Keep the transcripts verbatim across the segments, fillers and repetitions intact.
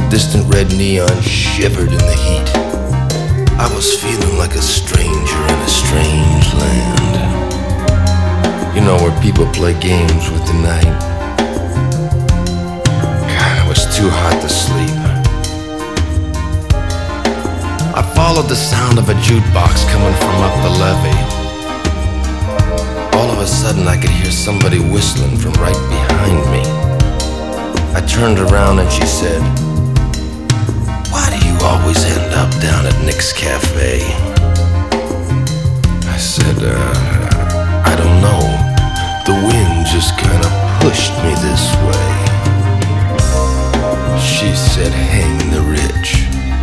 Distant red neon shivered in the heat. I was feeling like a stranger in a strange land. You know, where people play games with the night. God, it was too hot to sleep. I followed the sound of a jukebox coming from up the levee. All of a sudden I could hear somebody whistling from right behind me. I turned around and she said, "Why do you always end up down at Nick's Cafe?" I said, uh, I don't know. The wind just kind of pushed me this way. She said, "Hang the rich."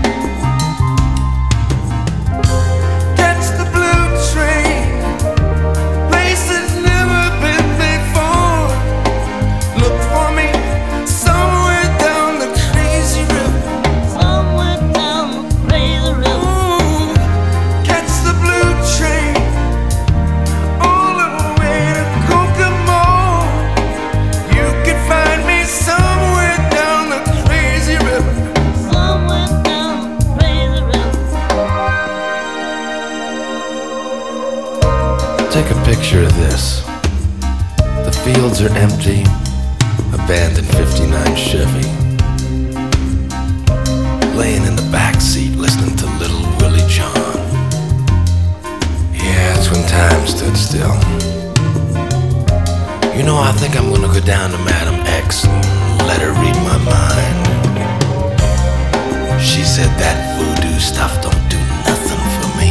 Take a picture of this. The fields are empty, abandoned fifty-nine Chevy. Laying in the back seat listening to Little Willie John. Yeah, it's when time stood still. You know, I think I'm gonna go down to Madam X and let her read my mind. She said that voodoo stuff don't do nothing for me.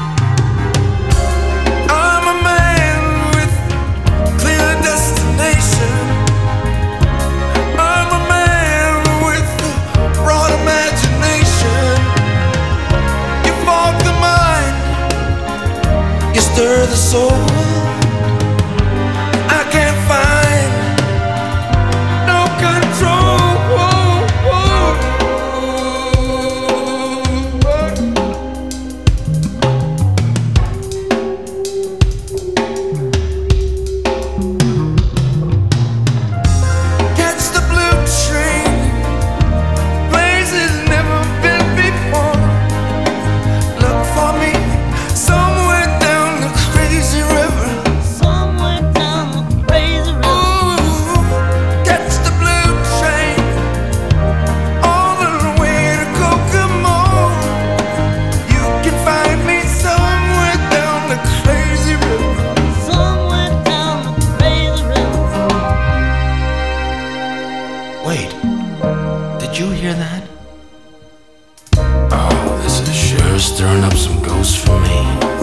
Stir the soul. I can't find no control. Catch the blue train, places never been before. Look for me somewhere down the crazy river. Somewhere down the crazy river. Ooh, catch the blue train all the way to Kokomo. You can find me somewhere down the crazy river. Somewhere down the crazy river. Wait, did you hear that? Oh, this is sure stirring up some ghosts for me.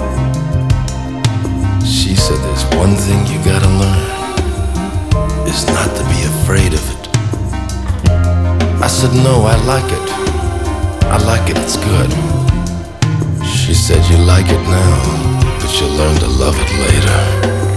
She said there's one thing you gotta learn, is not to be afraid of it. I said, no, I like it. I like it, it's good. She said, you like it now, but you'll learn to love it later.